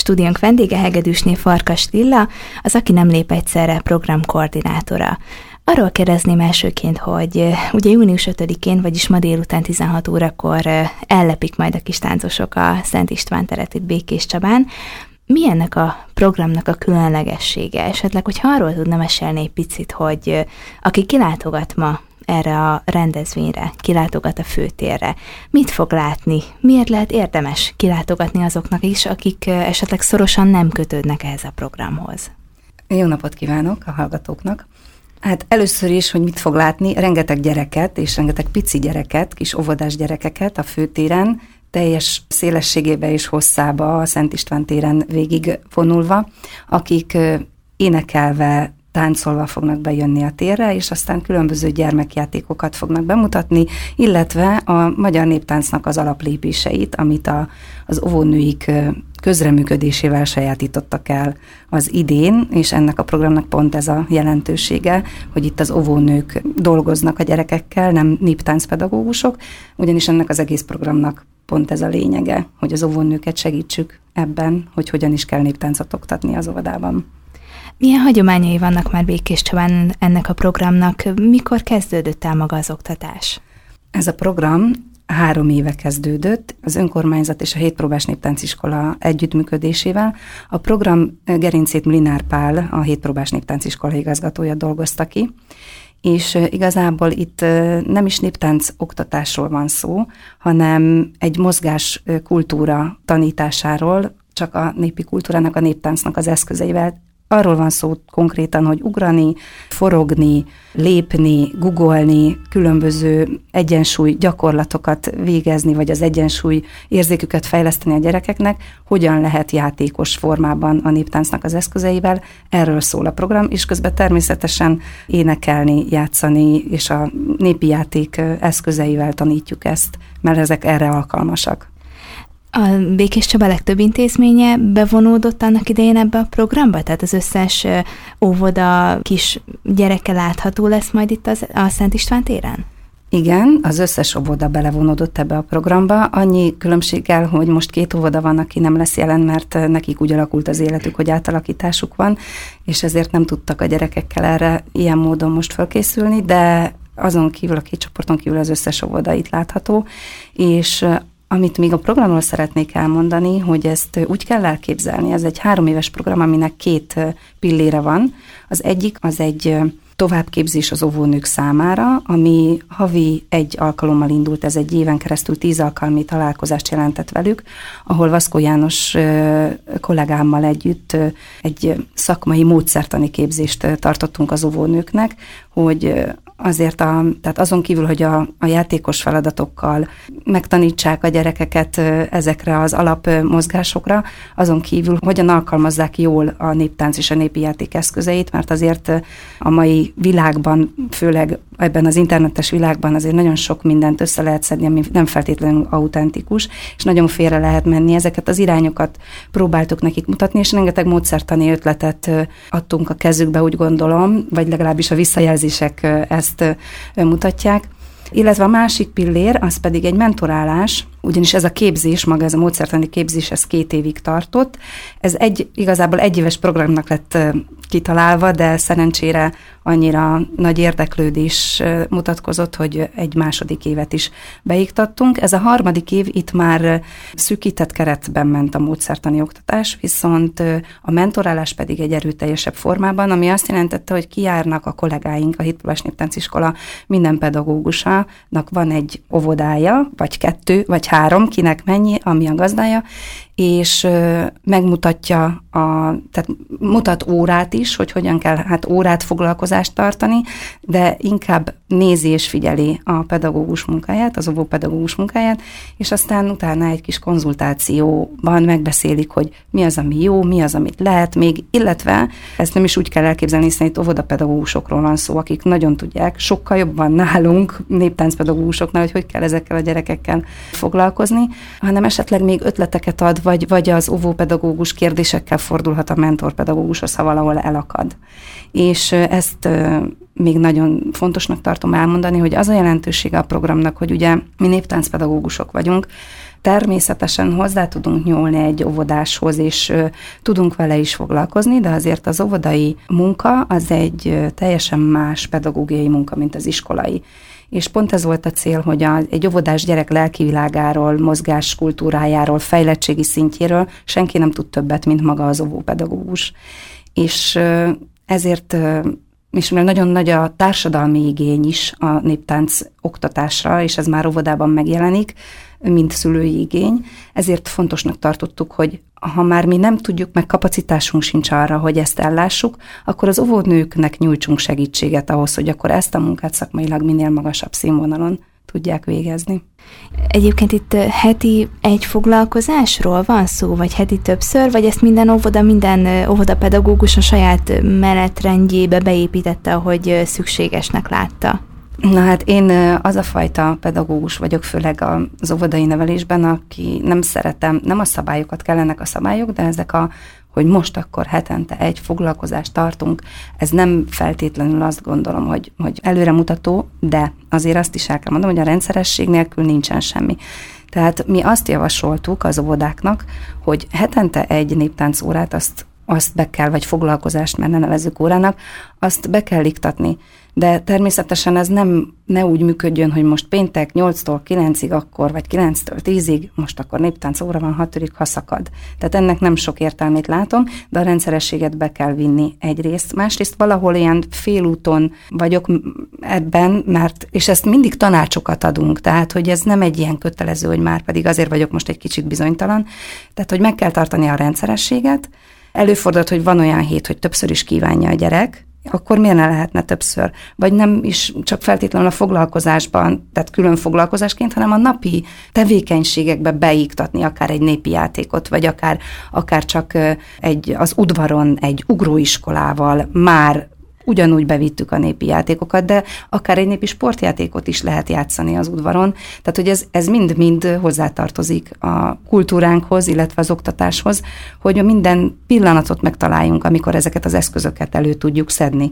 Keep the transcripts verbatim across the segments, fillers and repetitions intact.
Stúdiónk vendége Hegedűsné Farkas Lilla, az Aki nem lép egyszerre program koordinátora. Arról kérdezném elsőként, hogy ugye június ötödikén, vagyis ma délután tizenhat órakor ellepik majd a kis táncosok a Szent István teret itt Békés Csabán. Mi ennek a programnak a különlegessége? Esetleg, hogyha arról tudna mesélni egy picit, hogy aki kilátogat ma erre a rendezvényre, kilátogat a főtérre, mit fog látni? Miért lehet érdemes kilátogatni azoknak is, akik esetleg szorosan nem kötődnek ehhez a programhoz? Jó napot kívánok a hallgatóknak! Hát először is, hogy mit fog látni, rengeteg gyereket, és rengeteg pici gyereket, kis óvodás gyerekeket a főtéren, teljes szélességébe és hosszába a Szent István téren végig vonulva, akik énekelve, táncolva fognak bejönni a térre, és aztán különböző gyermekjátékokat fognak bemutatni, illetve a magyar néptáncnak az alaplépéseit, amit a, az óvónőik közreműködésével sajátítottak el az idén, és ennek a programnak pont ez a jelentősége, hogy itt az óvónők dolgoznak a gyerekekkel, nem néptáncpedagógusok, ugyanis ennek az egész programnak pont ez a lényege, hogy az óvónőket segítsük ebben, hogy hogyan is kell néptáncot oktatni az óvodában. Milyen hagyományai vannak már Békés Csabán ennek a programnak? Mikor kezdődött el maga az oktatás? Ez a program három éve kezdődött, az önkormányzat és a hétpróbás néptánciskola együttműködésével. A program gerincét Mlinár Pál, a hétpróbás néptánciskola igazgatója dolgozta ki, és igazából itt nem is néptánc oktatásról van szó, hanem egy mozgás kultúra tanításáról, csak a népi kultúrának, a néptáncnak az eszközeivel. Arról van szó konkrétan, hogy ugrani, forogni, lépni, guggolni, különböző egyensúly gyakorlatokat végezni, vagy az egyensúly érzéküket fejleszteni a gyerekeknek, hogyan lehet játékos formában a néptáncnak az eszközeivel. Erről szól a program, és közben természetesen énekelni, játszani, és a népi játék eszközeivel tanítjuk ezt, mert ezek erre alkalmasak. A Békés Csaba legtöbb intézménye bevonódott annak idején ebbe a programba? Tehát az összes óvoda kis gyereke látható lesz majd itt az, a Szent István téren? Igen, az összes óvoda belevonódott ebbe a programba. Annyi különbséggel, hogy most két óvoda van, aki nem lesz jelen, mert nekik úgy alakult az életük, hogy átalakításuk van, és ezért nem tudtak a gyerekekkel erre ilyen módon most felkészülni, de azon kívül, a két csoporton kívül az összes óvoda itt látható, és amit még a programról szeretnék elmondani, hogy ezt úgy kell elképzelni, ez egy három éves program, aminek két pillére van. Az egyik az egy továbbképzés az óvónők számára, ami havi egy alkalommal indult, ez egy éven keresztül tíz alkalmi találkozást jelentett velük, ahol Vaszkó János kollégámmal együtt egy szakmai módszertani képzést tartottunk az óvónőknek, hogy azért a, tehát azon kívül, hogy a, a játékos feladatokkal megtanítsák a gyerekeket ezekre az alapmozgásokra, azon kívül hogyan alkalmazzák jól a néptánc és a népi játék eszközeit, mert azért a mai világban, főleg ebben az internetes világban azért nagyon sok mindent össze lehet szedni, ami nem feltétlenül autentikus, és nagyon félre lehet menni. Ezeket az irányokat próbáltuk nekik mutatni, és rengeteg módszertani ötletet adtunk a kezükbe, úgy gondolom, vagy legalábbis a visszajelzések ezt mutatják. Illetve a másik pillér, az pedig egy mentorálás, ugyanis ez a képzés, maga ez a módszertani képzés, ez két évig tartott. Ez egy, igazából egyéves programnak lett kitalálva, de szerencsére annyira nagy érdeklődés mutatkozott, hogy egy második évet is beiktattunk. Ez a harmadik év, itt már szűkített keretben ment a módszertani oktatás, viszont a mentorálás pedig egy erőteljesebb formában, ami azt jelentette, hogy kijárnak a kollégáink, a hétpróbás néptánciskola minden pedagógusának van egy óvodája, vagy kettő, vagy három, kinek mennyi, ami a gazdája, és megmutatja, a, tehát mutat órát is, hogy hogyan kell hát órát foglalkozást tartani, de inkább nézi és figyeli a pedagógus munkáját, az óvópedagógus munkáját, és aztán utána egy kis konzultációban megbeszélik, hogy mi az, ami jó, mi az, amit lehet még, illetve ezt nem is úgy kell elképzelni, hiszen itt óvodapedagógusokról van szó, akik nagyon tudják, sokkal jobban nálunk, néptáncpedagógusoknál, hogy hogy kell ezekkel a gyerekekkel foglalkozni, hanem esetleg még ötleteket ad, vagy, vagy az óvópedagógus kérdésekkel fordulhat a mentorpedagógushoz, ha valahol elakad. És ezt még nagyon fontosnak tartom elmondani, hogy az a jelentősége a programnak, hogy ugye mi néptáncpedagógusok vagyunk, Természetesen hozzá tudunk nyúlni egy óvodáshoz, és ö, tudunk vele is foglalkozni, de azért az óvodai munka az egy ö, teljesen más pedagógiai munka, mint az iskolai. És pont ez volt a cél, hogy a, egy óvodás gyerek lelkivilágáról, mozgás kultúrájáról, fejlettségi szintjéről senki nem tud többet, mint maga az óvópedagógus. És ö, ezért... Ö, és mivel nagyon nagy a társadalmi igény is a néptánc oktatásra, és ez már óvodában megjelenik, mint szülői igény, ezért fontosnak tartottuk, hogy ha már mi nem tudjuk, meg kapacitásunk sincs arra, hogy ezt ellássuk, akkor az óvónőknek nyújtsunk segítséget ahhoz, hogy akkor ezt a munkát szakmailag minél magasabb színvonalon tudják végezni. Egyébként itt heti egy foglalkozásról van szó, vagy heti többször, vagy ezt minden óvoda, minden óvodapedagógus a saját menetrendjébe beépítette, ahogy szükségesnek látta? Na hát én az a fajta pedagógus vagyok, főleg az óvodai nevelésben, aki nem szeretem, nem a szabályokat kellenek a szabályok, de ezek a, hogy most akkor hetente egy foglalkozást tartunk, ez nem feltétlenül azt gondolom, hogy, hogy előremutató, de azért azt is el kell mondanom, hogy a rendszeresség nélkül nincsen semmi. Tehát mi azt javasoltuk az óvodáknak, hogy hetente egy néptánc órát, azt, azt be kell, vagy foglalkozást, mert ne nevezzük órának, azt be kell iktatni. De természetesen ez nem ne úgy működjön, hogy most péntek nyolctól kilencig akkor, vagy kilenctől tízig, most akkor néptánc óra van, hatodik, ha szakad. Tehát ennek nem sok értelmét látom, de a rendszerességet be kell vinni egyrészt. Másrészt valahol ilyen félúton vagyok ebben, mert, és ezt mindig tanácsokat adunk, tehát hogy ez nem egy ilyen kötelező, hogy már pedig azért vagyok most egy kicsit bizonytalan. Tehát, hogy meg kell tartani a rendszerességet. Előfordult, hogy van olyan hét, hogy többször is kívánja a gyerek, akkor miért ne lehetne többször? Vagy nem is csak feltétlenül a foglalkozásban, tehát külön foglalkozásként, hanem a napi tevékenységekbe beiktatni akár egy népi játékot, vagy akár, akár csak egy, az udvaron egy ugróiskolával már ugyanúgy bevittük a népi játékokat, de akár egy népi sportjátékot is lehet játszani az udvaron. Tehát, hogy ez, ez mind-mind hozzátartozik a kultúránkhoz, illetve az oktatáshoz, hogy minden pillanatot megtaláljunk, amikor ezeket az eszközöket elő tudjuk szedni.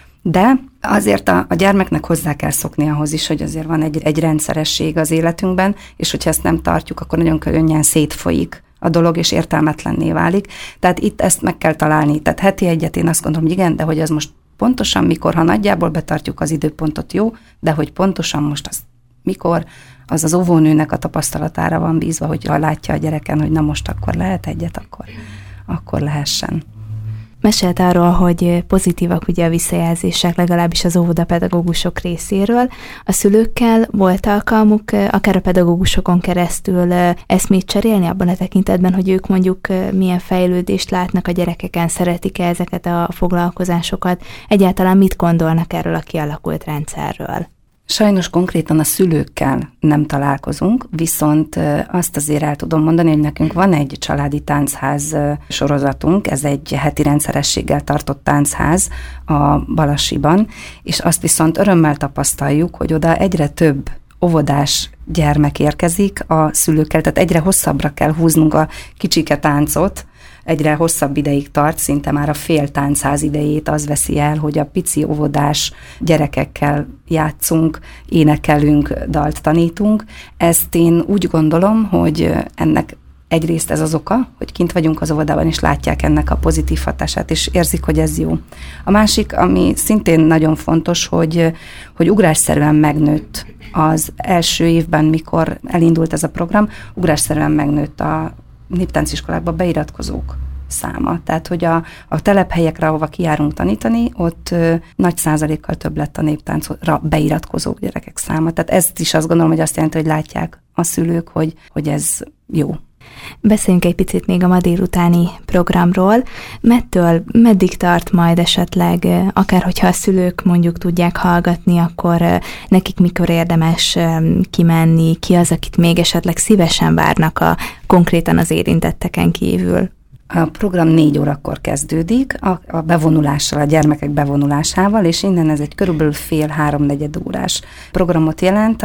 De azért a, a gyermeknek hozzá kell szokni ahhoz is, hogy azért van egy, egy rendszeresség az életünkben, és hogyha ezt nem tartjuk, akkor nagyon könnyen szétfolyik a dolog, és értelmetlenné válik. Tehát itt ezt meg kell találni. Tehát heti egyet én azt gondolom, hogy igen, de hogy ez most pontosan mikor, ha nagyjából betartjuk az időpontot, jó, de hogy pontosan most az mikor, az az óvónőnek a tapasztalatára van bízva, hogy ha látja a gyereken, hogy na most akkor lehet egyet, akkor, akkor lehessen. Mesélt arról, hogy pozitívak ugye a visszajelzések, legalábbis az óvodapedagógusok részéről. A szülőkkel volt alkalmuk, akár a pedagógusokon keresztül eszmét cserélni abban a tekintetben, hogy ők mondjuk milyen fejlődést látnak a gyerekeken, szeretik-e ezeket a foglalkozásokat, egyáltalán mit gondolnak erről a kialakult rendszerről? Sajnos konkrétan a szülőkkel nem találkozunk, viszont azt azért el tudom mondani, hogy nekünk van egy családi táncház sorozatunk, ez egy heti rendszerességgel tartott táncház a Balassiban, és azt viszont örömmel tapasztaljuk, hogy oda egyre több óvodás gyermek érkezik a szülőkkel, tehát egyre hosszabbra kell húznunk a kicsike táncot, egyre hosszabb ideig tart, szinte már a fél táncház idejét az veszi el, hogy a pici óvodás gyerekekkel játszunk, énekelünk, dalt tanítunk. Ezt én úgy gondolom, hogy ennek egyrészt ez az oka, hogy kint vagyunk az óvodában, és látják ennek a pozitív hatását, és érzik, hogy ez jó. A másik, ami szintén nagyon fontos, hogy, hogy ugrásszerűen megnőtt az első évben, mikor elindult ez a program, ugrásszerűen megnőtt a néptánciskolákba beiratkozók száma. Tehát, hogy a, a telephelyekre, ahova kijárunk tanítani, ott ö, nagy százalékkal több lett a néptáncra beiratkozók gyerekek száma. Tehát ezt is azt gondolom, hogy azt jelenti, hogy látják a szülők, hogy, hogy ez jó. Beszéljünk egy picit még a ma délutáni programról. Mettől meddig tart majd esetleg, akár hogyha a szülők mondjuk tudják hallgatni, akkor nekik mikor érdemes kimenni, ki az, akit még esetleg szívesen várnak a, konkrétan az érintetteken kívül? A program négy órakor kezdődik, a, a bevonulással, a gyermekek bevonulásával, és innen ez egy körülbelül fél-háromnegyed órás programot jelent,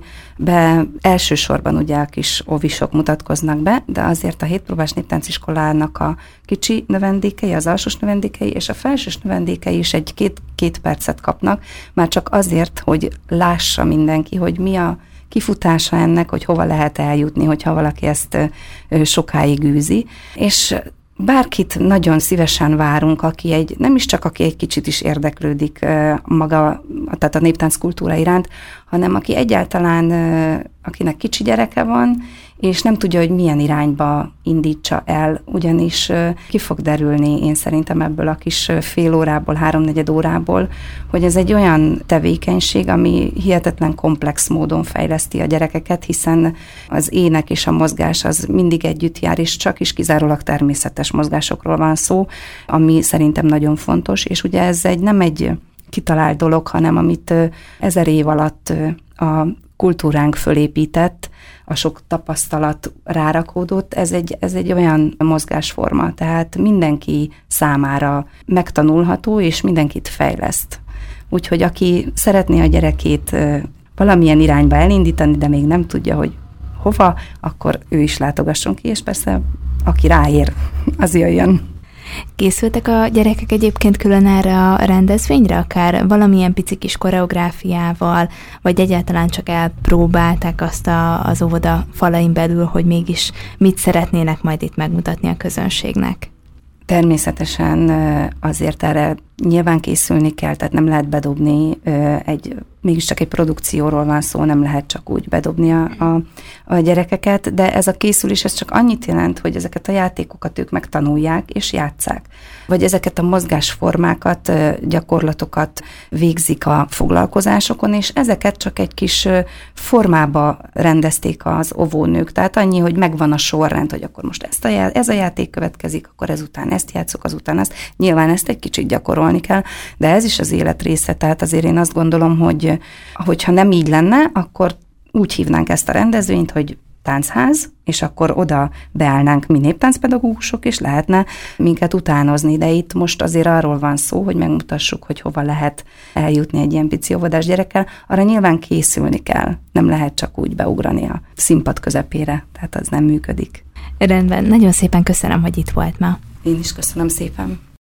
amiben elsősorban ugye a kis óvisok mutatkoznak be, de azért a hétpróbás néptánciskolának a kicsi növendékei, az alsós növendékei és a felsős növendékei is egy két, két percet kapnak, már csak azért, hogy lássa mindenki, hogy mi a kifutása ennek, hogy hova lehet eljutni, hogyha valaki ezt sokáig űzi, és bárkit nagyon szívesen várunk, aki egy, nem is csak aki egy kicsit is érdeklődik maga, tehát a néptánc kultúra iránt, hanem aki egyáltalán, akinek kicsi gyereke van, és nem tudja, hogy milyen irányba indítsa el, ugyanis ki fog derülni, én szerintem ebből a kis fél órából, háromnegyed órából, hogy ez egy olyan tevékenység, ami hihetetlen komplex módon fejleszti a gyerekeket, hiszen az ének és a mozgás az mindig együtt jár, és csak is kizárólag természetes mozgásokról van szó, ami szerintem nagyon fontos, és ugye ez egy nem egy kitalált dolog, hanem amit ezer év alatt a kultúránk fölépített, a sok tapasztalat rárakódott, ez egy, ez egy olyan mozgásforma, tehát mindenki számára megtanulható, és mindenkit fejleszt. Úgyhogy aki szeretné a gyerekét valamilyen irányba elindítani, de még nem tudja, hogy hova, akkor ő is látogasson ki, és persze aki ráér, az jöjjön. Készültek a gyerekek egyébként külön erre a rendezvényre, akár valamilyen pici kis koreográfiával, vagy egyáltalán csak elpróbálták azt a, az óvoda falain belül, hogy mégis mit szeretnének majd itt megmutatni a közönségnek? Természetesen azért erre nyilván készülni kell, tehát nem lehet bedobni egy, mégiscsak egy produkcióról van szó, nem lehet csak úgy bedobni a, a, a gyerekeket, de ez a készülés, ez csak annyit jelent, hogy ezeket a játékokat ők megtanulják és játsszák. Vagy ezeket a mozgásformákat, gyakorlatokat végzik a foglalkozásokon, és ezeket csak egy kis formába rendezték az óvónők. Tehát annyi, hogy megvan a sorrend, hogy akkor most ezt a, ez a játék következik, akkor ezután ezt játszok, azután ezt. Nyilván ezt egy kicsit gyakorolni kell, de ez is az élet része, tehát azért én azt gondolom, hogy hogyha nem így lenne, akkor úgy hívnánk ezt a rendezvényt, hogy táncház, és akkor oda beállnánk mi néptáncpedagógusok, és lehetne minket utánozni, de itt most azért arról van szó, hogy megmutassuk, hogy hova lehet eljutni egy ilyen pici óvodás gyerekkel, arra nyilván készülni kell, nem lehet csak úgy beugrani a színpad közepére, tehát az nem működik. Rendben, nagyon szépen köszönöm, hogy itt volt ma. Én is köszönöm szépen.